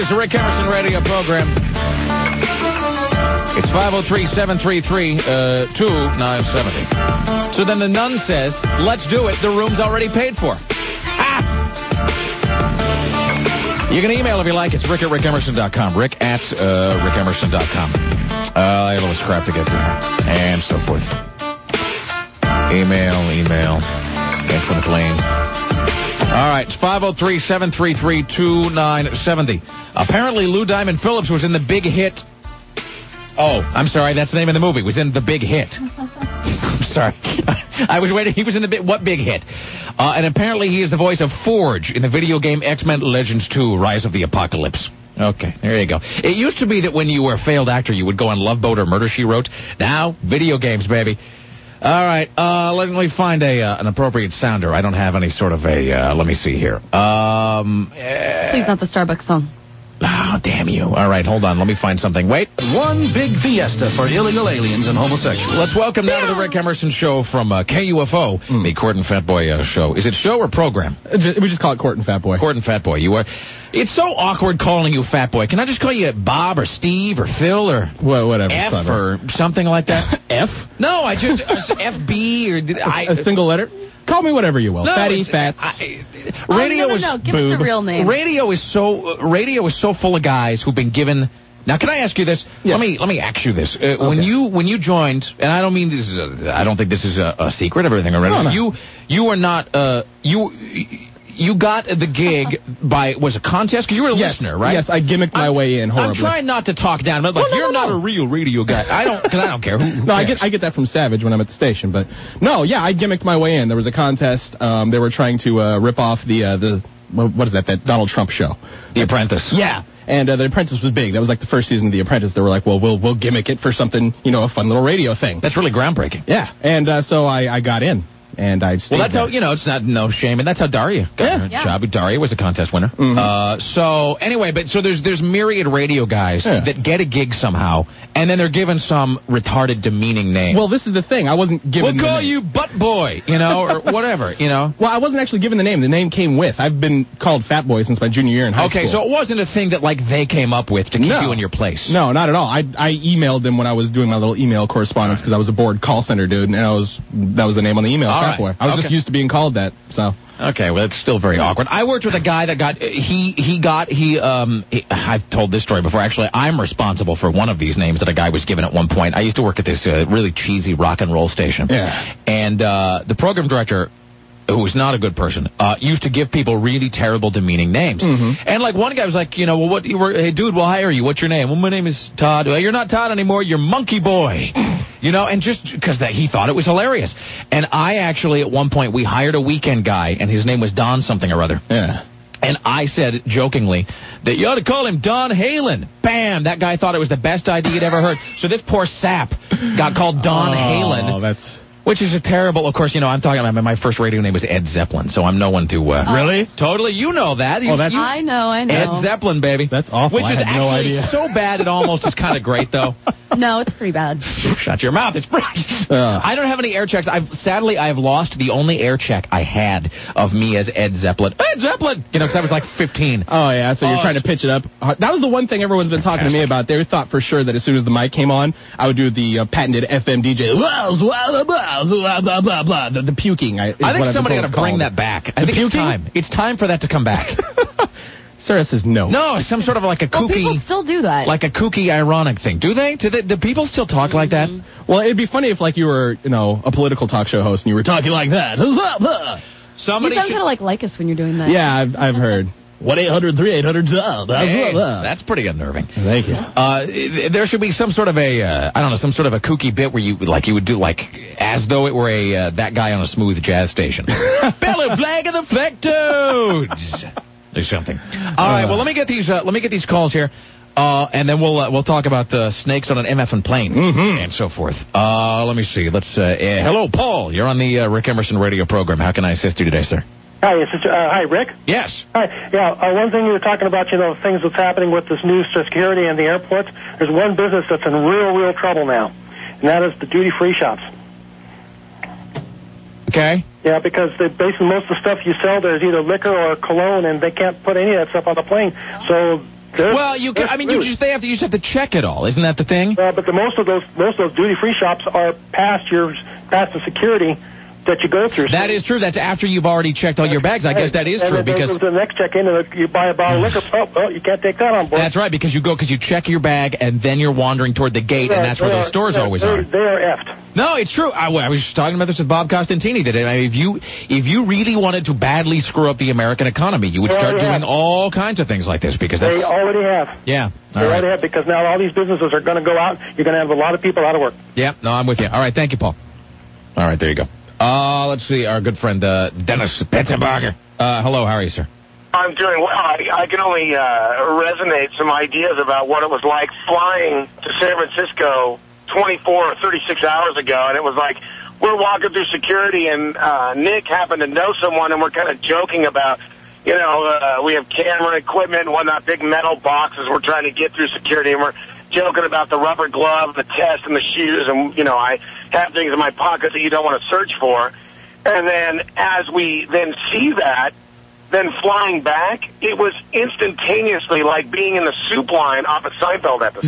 the Rick Emerson radio program. It's 503-733-2970. So then the nun says, let's do it. The room's already paid for. You can email if you like. It's rick@rickemerson.com. Rick@rickemerson.com. I have all this crap to get to. And so forth. Email. Get from the plane. All right, it's 503-733-2970. Apparently, Lou Diamond Phillips was in the big hit. Oh, I'm sorry, that's the name of the movie. Was in The Big Hit. I'm sorry. I was waiting. He was in what big hit? And apparently he is the voice of Forge in the video game X-Men Legends 2, Rise of the Apocalypse. Okay, there you go. It used to be that when you were a failed actor, you would go on Love Boat or Murder, She Wrote. Now, video games, baby. All right, let me find an appropriate sounder. I don't have any sort of let me see here. Please, not the Starbucks song. Oh, damn you. All right, hold on. Let me find something. Wait. One big fiesta for illegal aliens and homosexuals. Let's welcome now to the Rick Emerson Show from KUFO, the Court and Fat Boy show. Is it show or program? We just call it Court and Fat Boy. Court and Fat Boy. You are. It's so awkward calling you Fat Boy. Can I just call you Bob or Steve or Phil or whatever F or something like that? F? No, I just FB or did I a single letter? Call me whatever you will. No, Fatty, Fats. Radio no. is Give us the real name. Radio is so full of guys who've been given. Now, can I ask you this? Yes. Let me ask you this. Okay. When you joined, and I don't mean this is I don't think this is a secret of everything already. No. You are not You got the gig by, was a contest? Because you were a listener, right? Yes, I gimmicked my way in horribly. I'm trying not to talk down, but you're not a real radio guy. Because I don't care. Who no, cares? I get that from Savage when I'm at the station, but no, yeah, I gimmicked my way in. There was a contest. They were trying to rip off the what is that Donald Trump show? The Apprentice. Yeah. And The Apprentice was big. That was like the first season of The Apprentice. They were like, well, we'll gimmick it for something, a fun little radio thing. That's really groundbreaking. Yeah. And so I got in. And I stayed that's how, it's not no shame. And that's how Daria got her job. Daria was a contest winner. Mm-hmm. So anyway, but so there's myriad radio guys that get a gig somehow, and then they're given some retarded, demeaning name. Well, this is the thing. I wasn't given We'll call the name. you Butt Boy, or whatever, Well, I wasn't actually given the name. The name came with. I've been called Fat Boy since my junior year in high school. Okay, so it wasn't a thing that, they came up with to keep you in your place. No, not at all. I emailed them when I was doing my little email correspondence because I was a bored call center dude, and that was the name on the email, Fat Boy. I was just used to being called that, so. Okay, well, it's still very awkward. I worked with a guy that I've told this story before. Actually, I'm responsible for one of these names that a guy was given at one point. I used to work at this really cheesy rock and roll station. Yeah. And the program director, who was not a good person, used to give people really terrible, demeaning names. Mm-hmm. And one guy was like, hey, dude, we'll hire you. What's your name? Well, my name is Todd. Well, you're not Todd anymore. You're Monkey Boy. And just because he thought it was hilarious. And I actually, at one point, we hired a weekend guy, and his name was Don something or other. Yeah. And I said, jokingly, that you ought to call him Don Halen. Bam! That guy thought it was the best idea he'd ever heard. So this poor sap got called Don Halen. Oh, that's... Which is a terrible, of course, I'm talking about, my first radio name was Ed Zeppelin, so I'm no one to... Really? Totally, you know that. I know. Ed Zeppelin, baby. That's awful. Which is actually so bad, it almost is kind of great, though. No, it's pretty bad. Shut your mouth. It's pretty... I don't have any air checks. Sadly, I've lost the only air check I had of me as Ed Zeppelin. Ed Zeppelin! Because I was 15. Oh, yeah, so you're trying to pitch it up. That was the one thing everyone's been talking to me about. They thought for sure that as soon as the mic came on, I would do the patented FM DJ. The puking. I think somebody ought to bring that back. I think it's time. It's time for that to come back. Sarah says no. No, it's some sort of like a kooky... people still do that. Like a kooky, ironic thing. Do they? Do people still talk like that? Well, it'd be funny if you were, a political talk show host and you were talking like that. Somebody you sound kind of like us when you're doing that. Yeah, I've heard. 1-800-3800-TOM. That's pretty unnerving. Thank you. There should be some sort of some sort of a kooky bit where you would do as though it were that guy on a smooth jazz station. Belly Flag of the Flectoads. Or something. All right. Well, let me get these calls here, and then we'll talk about snakes on an MF plane and so forth. Let me see. Hello, Paul. You're on the Rick Emerson radio program. How can I assist you today, sir? Hi, hi, Rick. Yes. Hi. Yeah, one thing you were talking about, things that's happening with this new security and the airports. There's one business that's in real trouble now, and that is the duty-free shops. Okay. Yeah, because basically most of the stuff you sell there is either liquor or cologne, and they can't put any of that stuff on the plane. So Well, you can, I mean, you just have to check it all. Isn't that the thing? But most of those duty-free shops are past the security that you go through. That is true. That's after you've already checked all your bags. I guess that is true because the next check-in, you buy a bottle of liquor. Oh, you can't take that on board. That's right, because you check your bag and then you're wandering toward the gate, and that's where those stores always are. They are effed. No, it's true. I was just talking about this with Bob Costantini today. I mean, if you really wanted to badly screw up the American economy, you would start doing all kinds of things like this because they already have. Yeah, they already have, because now all these businesses are going to go out. You're going to have a lot of people out of work. Yeah, no, I'm with you. All right, thank you, Paul. All right, there you go. Let's see, our good friend Dennis Petzenberger. Hello, how are you, sir? I'm doing well. I can only resonate some ideas about what it was like flying to San Francisco 24 or 36 hours ago, and it was like we're walking through security, and Nick happened to know someone, and we're kind of joking about, we have camera equipment and whatnot, big metal boxes we're trying to get through security, and we're joking about the rubber glove, the test, and the shoes, and, I have things in my pocket that you don't want to search for. And then as we then see that, then flying back, it was instantaneously like being in the soup line off a Seinfeld episode.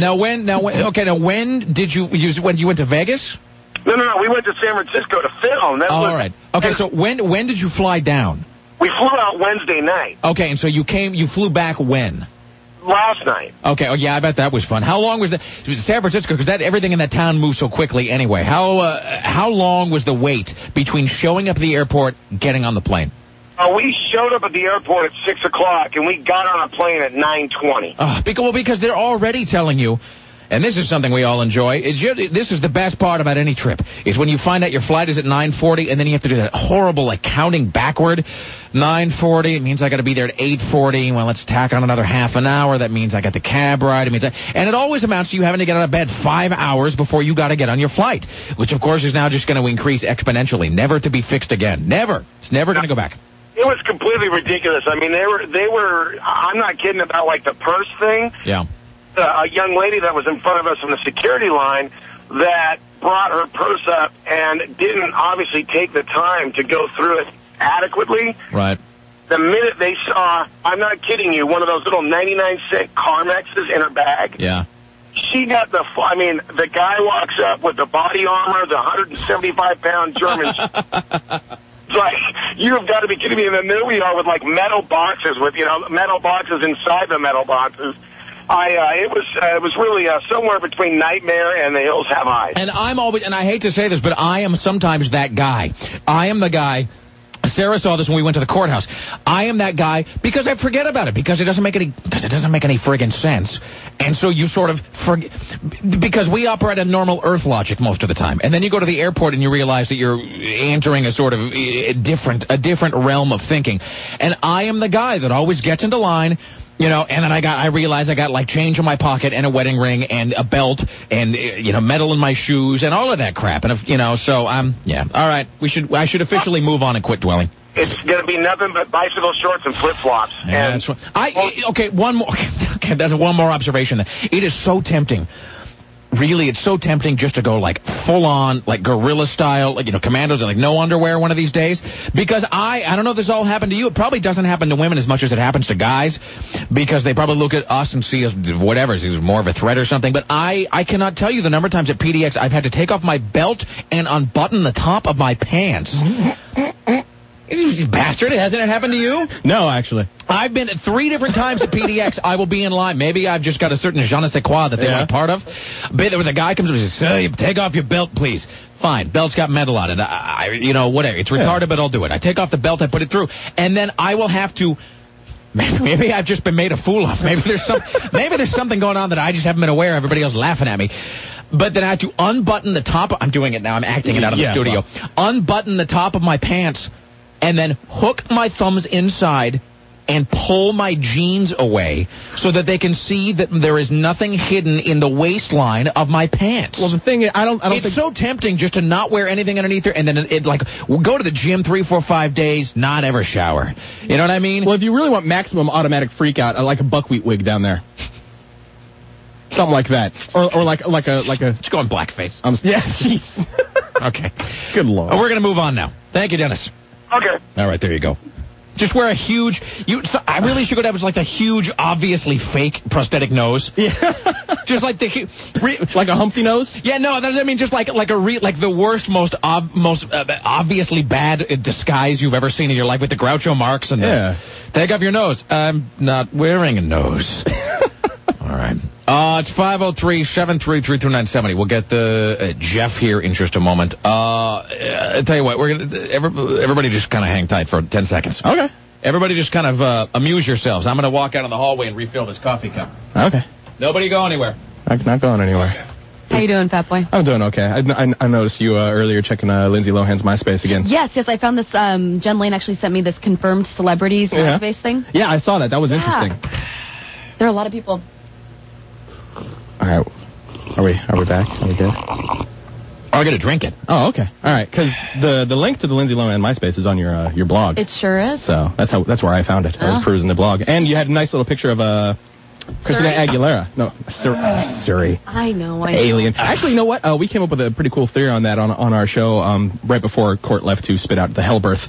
When did when you went to Vegas? No, we went to San Francisco to film. All right. Okay, so when did you fly down? We flew out Wednesday night. Okay, and so you flew back when? Last night. Okay. Oh, yeah, I bet that was fun. How long was that? It was San Francisco, because everything in that town moves so quickly anyway. How long was the wait between showing up at the airport, getting on the plane? We showed up at the airport at 6 o'clock, and we got on a plane at 9:20. Because they're already telling you, and this is something we all enjoy. This is the best part about any trip, is when you find out your flight is at 9:40, and then you have to do that horrible, counting backward. 9:40, it means I got to be there at 8:40. Well, let's tack on another half an hour. That means I got the cab ride. And it always amounts to you having to get out of bed 5 hours before you got to get on your flight, which, of course, is now just going to increase exponentially, never to be fixed again. Never. It's never going to go back. It was completely ridiculous. I mean, they were, I'm not kidding about, the purse thing. Yeah. A young lady that was in front of us in the security line that brought her purse up and didn't obviously take the time to go through it adequately. Right. The minute they saw, I'm not kidding you, one of those little 99-cent Carmexes in her bag. Yeah. She got the guy walks up with the body armor, the 175-pound German. It's like, you've got to be kidding me. And then there we are with metal boxes with, metal boxes inside the metal boxes. It was really somewhere between Nightmare and The Hills Have Eyes. And I hate to say this, but I am sometimes that guy. I am the guy. Sarah saw this when we went to the courthouse. I am that guy because I forget about it, because it doesn't make any friggin' sense. And so you sort of forget, because we operate on normal Earth logic most of the time. And then you go to the airport and you realize that you're entering a sort of a different realm of thinking. And I am the guy that always gets into line, and then I realize I got change in my pocket and a wedding ring and a belt and metal in my shoes and all of that crap. And so all right. I should officially move on and quit dwelling. It's going to be nothing but bicycle shorts and flip-flops. Yeah, that's right. One more. Okay, that's one more observation. It is so tempting. Really, it's so tempting just to go full on, guerrilla style, commandos and no underwear one of these days. Because I don't know if this all happened to you. It probably doesn't happen to women as much as it happens to guys, because they probably look at us and see us, whatever, as more of a threat or something. But I cannot tell you the number of times at PDX I've had to take off my belt and unbutton the top of my pants. You bastard, hasn't it happened to you? No, actually. I've been 3 different times at PDX. I will be in line. Maybe I've just got a certain je ne sais quoi that they weren't part of. But when the guy comes up and says, "Sir, take off your belt, please." Fine, belt's got metal on it. Whatever. It's retarded, but I'll do it. I take off the belt, I put it through, and then I will have to. Maybe I've just been made a fool of. Maybe there's something going on that I just haven't been aware of. Everybody else laughing at me. But then I have to unbutton the top. I'm doing it now. I'm acting it out of the studio. Well. Unbutton the top of my pants, and then hook my thumbs inside and pull my jeans away so that they can see that there is nothing hidden in the waistline of my pants. Well, the thing is, I don't it's think... so tempting just to not wear anything underneath there, and then we'll go to the gym 3, 4, 5 days, not ever shower. You know what I mean? Well, if you really want maximum automatic freak out, I like a buckwheat wig down there. Something like that. Or like a... Just go in blackface. Yeah, jeez. Okay. Good Lord. We're going to move on now. Thank you, Dennis. Okay. All right, there you go. Just wear a huge... I really should go down with like a huge, obviously fake prosthetic nose. Yeah. Just like the... like a Humpty nose? Yeah, no, I mean just like the worst, most obviously bad disguise you've ever seen in your life with the Groucho Marx and take off your nose. I'm not wearing a nose. All right. It's 503-733-2970. We'll get the Jeff here in just a moment. I'll tell you what, we're gonna everybody just kind of hang tight for 10 seconds. Okay. Everybody just kind of amuse yourselves. I'm going to walk out in the hallway and refill this coffee cup. Okay. Nobody go anywhere. I'm not going anywhere. Okay. How you doing, Fat Boy? I'm doing okay. I noticed you earlier checking Lindsay Lohan's MySpace again. Yes, I found this. Jen Lane actually sent me this confirmed celebrities MySpace thing. Yeah, I saw that. That was interesting. There are a lot of people. All right. Are we back? Are we good? Oh, I got to drink it. Oh, okay. All right, because the link to the Lindsay Lohan MySpace is on your blog. It sure is. So that's where I found it. I was perusing the blog, and you had a nice little picture of Christina Aguilera. No, Suri. I know. Alien. Actually, you know what? We came up with a pretty cool theory on that on our show right before Court left to spit out the Hellbirth.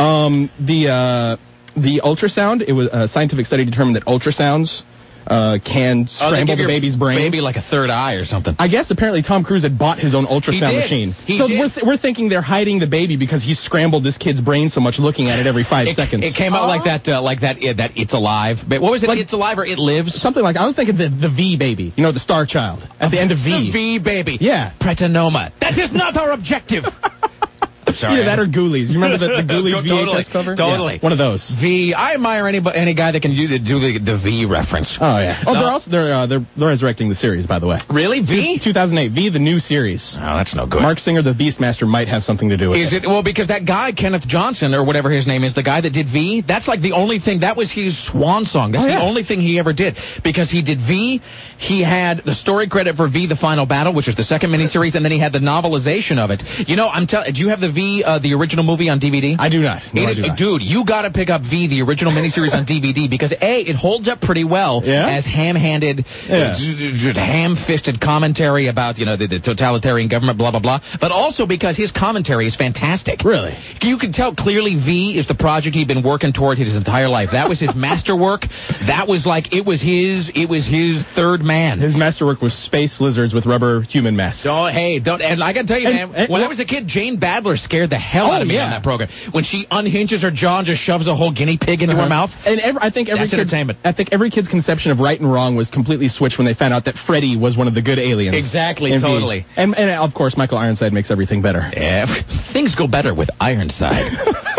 The ultrasound. It was a scientific study determined that ultrasounds can scramble the baby's brain. Baby like a third eye or something. I guess apparently Tom Cruise had bought his own ultrasound machine. We're thinking they're hiding the baby because he scrambled this kid's brain so much looking at it every 5 seconds. It came out like that It's Alive. But what was it? Like, It's Alive or It Lives? Something like I was thinking the V baby. You know, the Star Child at the end of V. The V baby. Yeah. Pretanoma. That is not our objective. I'm sorry. Either that or Ghoulies. You remember the Ghoulies VHS cover? Totally. Yeah, one of those. V. I admire any guy that can do the V reference. Oh yeah. Oh, they're resurrecting the series, by the way. Really? V? 2008. V, the new series. Oh, that's no good. Mark Singer, the Beastmaster, might have something to do with it. Is it? Well, because that guy, Kenneth Johnson, or whatever his name is, the guy that did V, that's like the only thing, that was his swan song. That's the only thing he ever did. Because he did V, he had the story credit for V, The Final Battle, which was the second miniseries, and then he had the novelization of it. You know, do you have the V, the original movie on DVD? I do not. No, I do not. Dude, you gotta pick up V, the original miniseries on DVD, because A, it holds up pretty well as ham-handed, just ham-fisted commentary about, the totalitarian government, blah, blah, blah, but also because his commentary is fantastic. Really? You can tell clearly V is the project he'd been working toward his entire life. That was his masterwork. That was like, it was his third man. His masterwork was space lizards with rubber human masks. Oh, hey, and I gotta tell you, man, when I was a kid, Jane Badler scared the hell out of me on that program. When she unhinges her jaw and just shoves a whole guinea pig into her mouth. And I think every kid's conception of right and wrong was completely switched when they found out that Freddy was one of the good aliens. Exactly, totally. And of course, Michael Ironside makes everything better. Yeah, things go better with Ironside.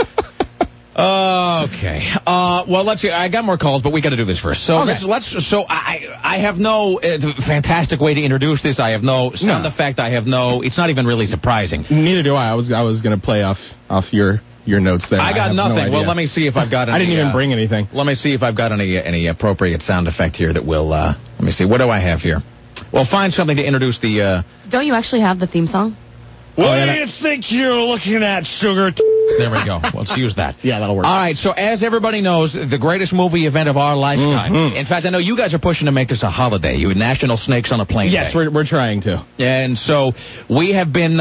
Okay. Well, let's see. I got more calls, but we got to do this first. So I have no fantastic way to introduce this. I have no sound effect. I have no. It's not even really surprising. Neither do I. I was going to play off your notes there. I got nothing. Well, let me see if I've got any. I didn't even bring anything. Let me see if I've got any appropriate sound effect here that will. Let me see. What do I have here? Well, find something to introduce the. Don't you actually have the theme song? What do you think you're looking at, sugar? There we go. Let's use that. Yeah, that'll work. All right, so as everybody knows, the greatest movie event of our lifetime. Mm-hmm. In fact, I know you guys are pushing to make this a holiday. You National Snakes on a Plane Day. Yes, we're trying to. And so we have been,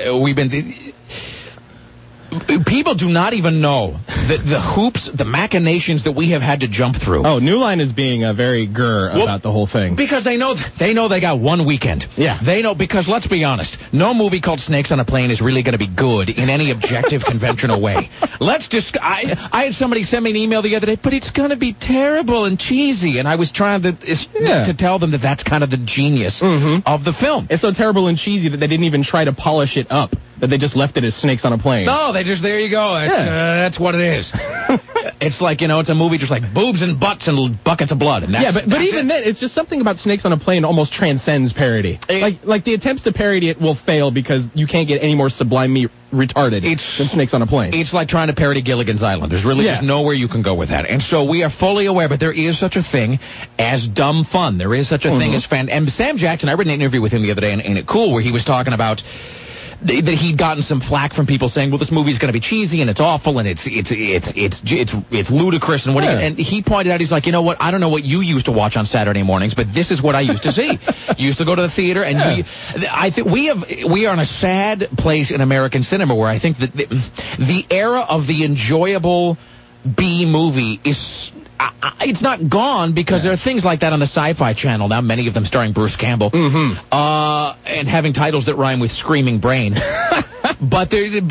people do not even know the hoops, the machinations that we have had to jump through. Oh, New Line is being very about the whole thing. Because they know they got one weekend. Yeah. They know, because let's be honest, no movie called Snakes on a Plane is really going to be good in any objective, conventional way. I had somebody send me an email the other day, but it's going to be terrible and cheesy, and I was trying to tell them that that's kind of the genius of the film. It's so terrible and cheesy that they didn't even try to polish it up, that they just left it as Snakes on a Plane. No, there you go. That's what it is. It's like, it's a movie just like boobs and butts and buckets of blood. And but even then, it's just something about Snakes on a Plane almost transcends parody. Like the attempts to parody it will fail because you can't get any more sublimely retarded than Snakes on a Plane. It's like trying to parody Gilligan's Island. There's really just nowhere you can go with that. And so we are fully aware, but there is such a thing as dumb fun. There is such a thing as fan. And Sam Jackson, I read an interview with him the other day, and Ain't It Cool, where he was talking about that he'd gotten some flack from people saying, well, this movie's going to be cheesy and it's awful and it's ludicrous and and he pointed out, he's like, you know what, I don't know what you used to watch on Saturday mornings, but this is what I used to see. You used to go to the theater, and I think we are in a sad place in American cinema where I think that the era of the enjoyable B movie is... it's not gone because there are things like that on the Sci-Fi Channel now, many of them starring Bruce Campbell, and having titles that rhyme with Screaming Brain. but you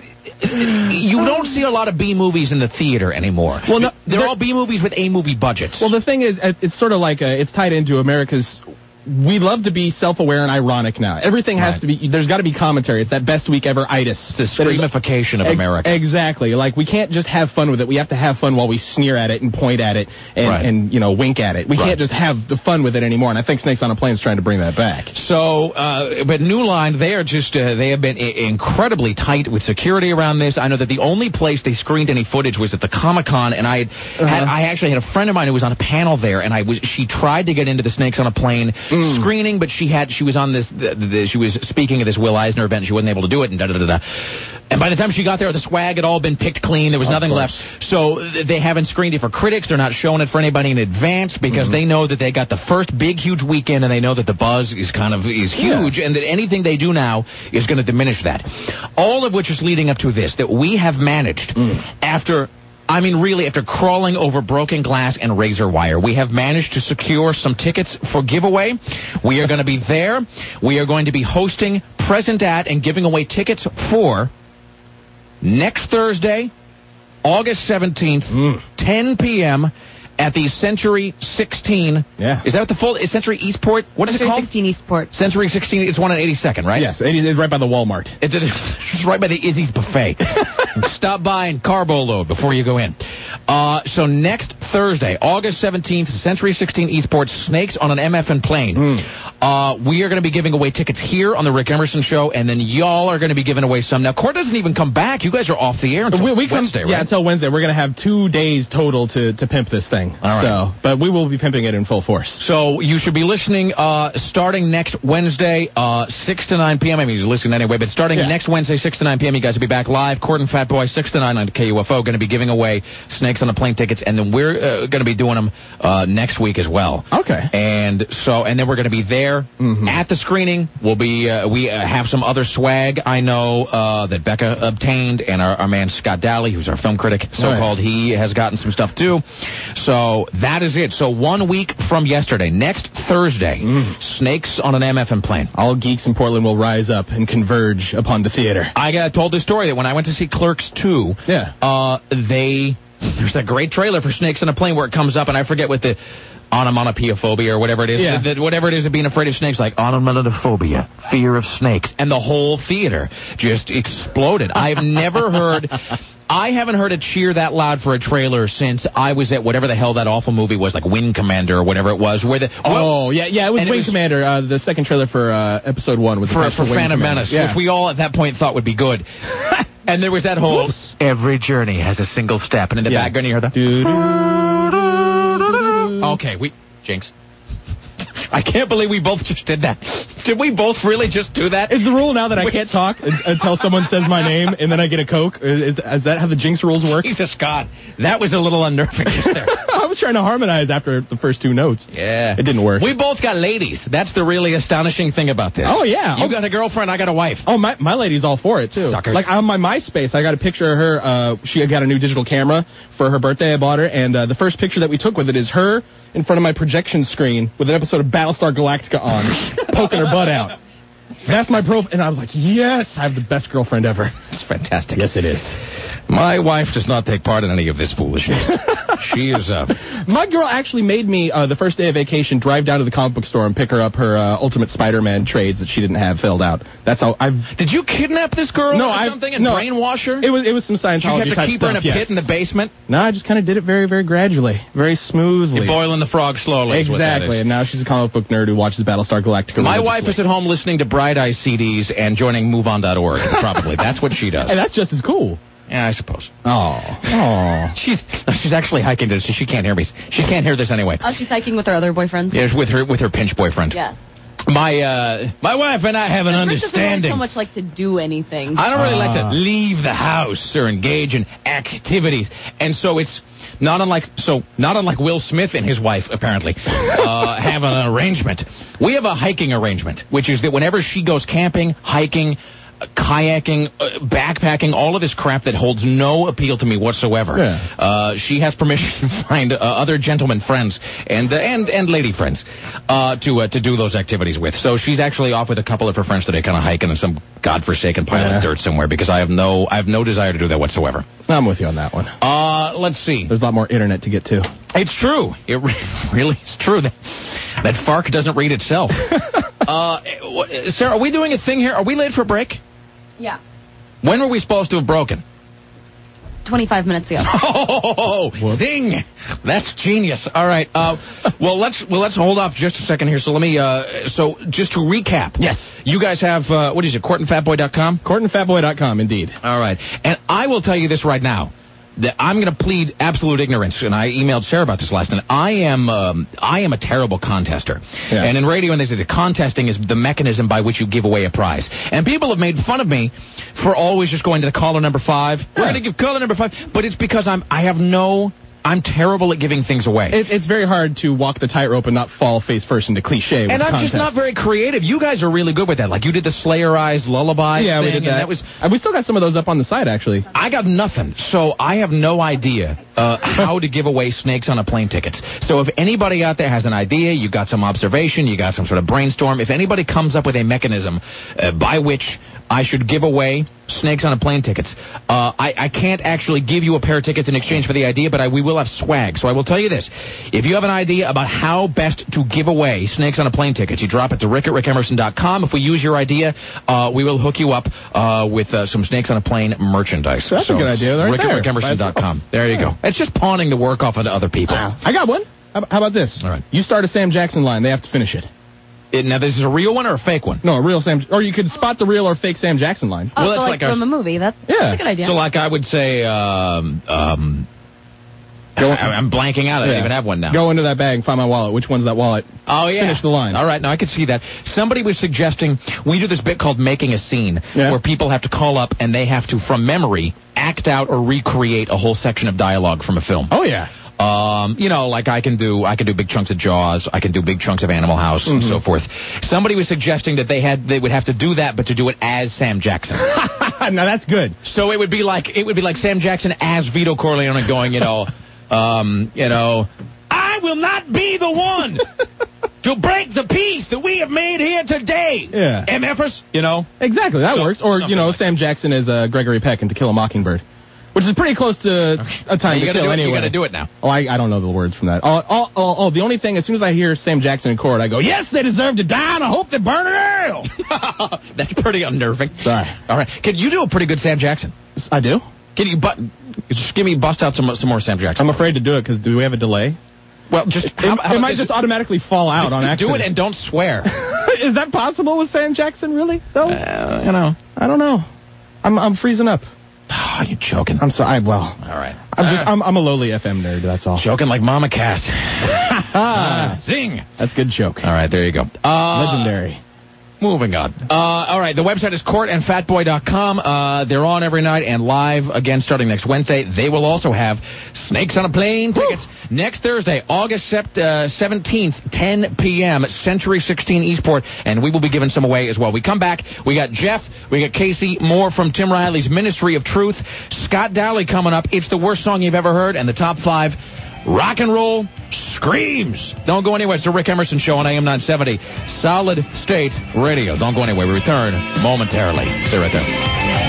don't see a lot of B movies in the theater anymore. Well, no, they're all B movies with A movie budgets. Well, the thing is, it's sort of like it's tied into America's. We love to be self-aware and ironic now. Everything has to be, there's got to be commentary. It's that best week ever itis. It's the screamification of America. Exactly. Like, we can't just have fun with it. We have to have fun while we sneer at it and point at it and wink at it. We can't just have the fun with it anymore. And I think Snakes on a Plane is trying to bring that back. So, but New Line, they are just, they have been incredibly tight with security around this. I know that the only place they screened any footage was at the Comic-Con, and I actually had a friend of mine who was on a panel there, and she tried to get into the Snakes on a Plane screening, but she was on she was speaking at this Will Eisner event, and she wasn't able to do it, and And by the time she got there, the swag had all been picked clean. There was nothing left. So they haven't screened it for critics. They're not showing it for anybody in advance because they know that they got the first big, huge weekend, and they know that the buzz is huge, and that anything they do now is going to diminish that. All of which is leading up to this, that we have managed after crawling over broken glass and razor wire, we have managed to secure some tickets for giveaway. We are going to be there. We are going to be hosting, present at, and giving away tickets for next Thursday, August 17th, 10 p.m., at the Century 16. Yeah. Is that the full Century Eastport? What is it called? Century 16 Eastport. Century 16. It's one on 82nd, right? Yes, it's right by the Walmart. It's right by the Izzy's Buffet. Stop by and carbo load before you go in. So next Thursday, August 17th, Century 16 Eastport, Snakes on an MFN Plane. We are going to be giving away tickets here on the Rick Emerson Show, and then y'all are going to be giving away some. Now, Court doesn't even come back. You guys are off the air until Wednesday, right? Yeah, until Wednesday. We're going to have 2 days total to pimp this thing. All right. So, but we will be pimping it in full force. So you should be listening starting next Wednesday, 6 to 9 p.m. I mean, you're listening anyway, but starting next Wednesday, 6 to 9 p.m., you guys will be back live. Court and Fat Boy, 6 to 9 on KUFO, going to be giving away Snakes on a Plane tickets, and then we're going to be doing them next week as well. Okay. And then we're going to be there at the screening. We'll be, we have some other swag I know that Becca obtained, and our man Scott Daly, who's our film critic, so-called, he has gotten some stuff too. So that is it. So 1 week from yesterday, next Thursday, Snakes on an MFN Plane. All geeks in Portland will rise up and converge upon the theater. I told this story that when I went to see Clerks 2, there's a great trailer for Snakes on a Plane where it comes up, and I forget what the onomatopoeia or whatever it is. Yeah. Whatever it is of being afraid of snakes, like onomatopoeia, fear of snakes. And the whole theater just exploded. I haven't heard a cheer that loud for a trailer since I was at whatever the hell that awful movie was, like Wing Commander or whatever it was. It was Wing Commander. The second trailer for episode 1 was for Phantom Menace, which we all at that point thought would be good. And there was that whole every journey has a single step, and in the background you heard the Okay, Jinx. I can't believe we both just did that. Did we both really just do that? Is the rule now that I can't talk until someone says my name and then I get a Coke? Is that how the Jinx rules work? Jesus God, that was a little unnerving just there. I was trying to harmonize after the first 2 notes. Yeah. It didn't work. We both got ladies. That's the really astonishing thing about this. Oh, yeah. You got a girlfriend, I got a wife. Oh, my lady's all for it, too. Suckers. Like, on my MySpace, I got a picture of her. She got a new digital camera for her birthday. I bought her, and the first picture that we took with it is her in front of my projection screen with an episode of Battlestar Galactica on, poking her butt out. That's my profile. And I was like, yes, I have the best girlfriend ever. It's fantastic. Yes, it is. My wife does not take part in any of this foolishness. She is My girl actually made me, the first day of vacation, drive down to the comic book store and pick her up her Ultimate Spider-Man trades that she didn't have filled out. That's how Did you kidnap this girl or something and brainwash her? It was some Scientology type stuff. You have to keep her in a pit in the basement? No, I just kind of did it very, very gradually. Very smoothly. You're boiling the frog slowly. Exactly. And now she's a comic book nerd who watches Battlestar Galactica. My wife is at home listening to Bright Eye CDs and joining MoveOn.org, probably. That's what she does. And that's just as cool. Yeah, I suppose. Oh. She's actually hiking to, so she can't hear me. She can't hear this anyway. Oh, she's hiking with her other boyfriends? Yeah, with her pinch boyfriend. Yeah. My wife and I have an understanding. Doesn't really so much like to do anything. I don't really like to leave the house or engage in activities, and so it's not unlike Will Smith and his wife apparently have an arrangement. We have a hiking arrangement, which is that whenever she goes camping, hiking, kayaking, backpacking, all of this crap that holds no appeal to me whatsoever. Yeah. She has permission to find other gentlemen friends and lady friends to do those activities with. So she's actually off with a couple of her friends today, kind of hiking in some godforsaken pile of dirt somewhere, because I have no desire to do that whatsoever. I'm with you on that one. Let's see. There's a lot more internet to get to. It's true. It really is true that FARC doesn't read itself. Sarah, are we doing a thing here? Are we late for break? Yeah. When were we supposed to have broken? 25 minutes ago. Oh, zing! That's genius. All right. Well, let's hold off just a second here. So let me. So just to recap. Yes. You guys have what is it? CourtandFatBoy.com. CourtandFatBoy.com, indeed. All right. And I will tell you this right now, that I'm going to plead absolute ignorance, and I emailed Sarah about this last night. I am a terrible contester. Yeah. And in radio, when they say that contesting is the mechanism by which you give away a prize. And people have made fun of me for always just going to the caller number 5. We're going to give caller number 5. But it's because I'm terrible at giving things away. It's very hard to walk the tightrope and not fall face first into cliche. And I'm just not very creative. You guys are really good with that. Like, you did the Slayerized lullaby thing. Yeah, we did that. We still got some of those up on the site, actually. I got nothing. So I have no idea how to give away Snakes on a Plane tickets. So if anybody out there has an idea, you got some observation, you got some sort of brainstorm, if anybody comes up with a mechanism by which I should give away Snakes on a Plane tickets, I can't actually give you a pair of tickets in exchange for the idea, but we will have swag. So I will tell you this. If you have an idea about how best to give away Snakes on a Plane tickets, you drop it to rick@rickemerson.com. If we use your idea, we will hook you up with some Snakes on a Plane merchandise. That's a good idea. Right rick@rickemerson.com. There you go. It's just pawning the work off onto other people. Wow. I got one. How about this? All right. You start a Sam Jackson line. They have to finish it. Now, this is a real one or a fake one? No, a real Sam... Or you could spot the real or fake Sam Jackson line. Oh, well, like from a movie. That's a good idea. So, like, I would say, I'm blanking out. I don't even have one now. Go into that bag, find my wallet. Which one's that wallet? Oh, yeah. Finish the line. All right, now I can see that. Somebody was suggesting we do this bit called Making a Scene, where people have to call up and they have to, from memory, act out or recreate a whole section of dialogue from a film. Oh, yeah. Like I can do big chunks of Jaws, I can do big chunks of Animal House, and so forth. Somebody was suggesting that they would have to do that, but to do it as Sam Jackson. Now that's good. So it would be like Sam Jackson as Vito Corleone going, I will not be the one to break the peace that we have made here today. Yeah. MFers, Exactly, that works. Or, like Sam Jackson as Gregory Peck in To Kill a Mockingbird. Which is pretty close to A Time to Kill anyway. You gotta do it now. Oh, I don't know the words from that. The only thing, as soon as I hear Sam Jackson in court, I go, yes, they deserve to die, and I hope they burn in hell. That's pretty unnerving. Sorry. All right. Can you do a pretty good Sam Jackson? I do. Can you bust out some more Sam Jackson? I'm afraid to do it, because do we have a delay? Well, just... It might just automatically fall out on accident. Do it and don't swear. Is that possible with Sam Jackson, really? Though? I don't know. I'm freezing up. Oh, you're joking. I'm sorry. Well, all right. I'm a lowly FM nerd. That's all. Joking like Mama Cat. Zing. That's a good joke. All right, there you go. Legendary. Moving on. All right, the website is courtandfatboy.com. They're on every night and live again starting next Wednesday. They will also have Snakes on a Plane tickets next Thursday, August 17th, 10 p.m., Century 16 Eastport, and we will be giving some away as well. We come back. We got Jeff. We got Casey. More from Tim Riley's Ministry of Truth. Scott Dowley coming up. It's the worst song you've ever heard, and the top 5 rock and roll screams. Don't go anywhere. It's the Rick Emerson Show on AM 970. Solid State Radio. Don't go anywhere. We return momentarily. Stay right there.